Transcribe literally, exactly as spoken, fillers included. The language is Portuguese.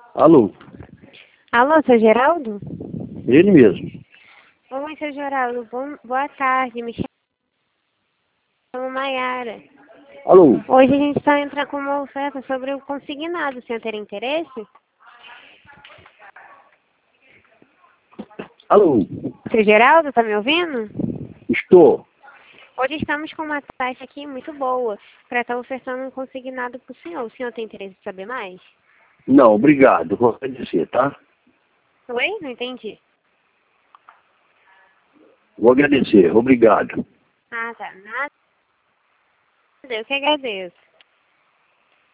Alô? Alô, seu Geraldo? Ele mesmo. Oi, seu Geraldo. Bom, boa tarde. Me chamo Maiara. Alô? Hoje a gente está entrando com uma oferta sobre o consignado. O senhor teria interesse? Alô? Seu Geraldo, tá me ouvindo? Estou. Hoje estamos com uma taxa aqui muito boa para estar ofertando um consignado para o senhor. O senhor tem interesse em saber mais? Não, obrigado. Vou agradecer, tá? Oi? Não entendi. Vou agradecer. Obrigado. Ah, tá. Nada. Eu que agradeço.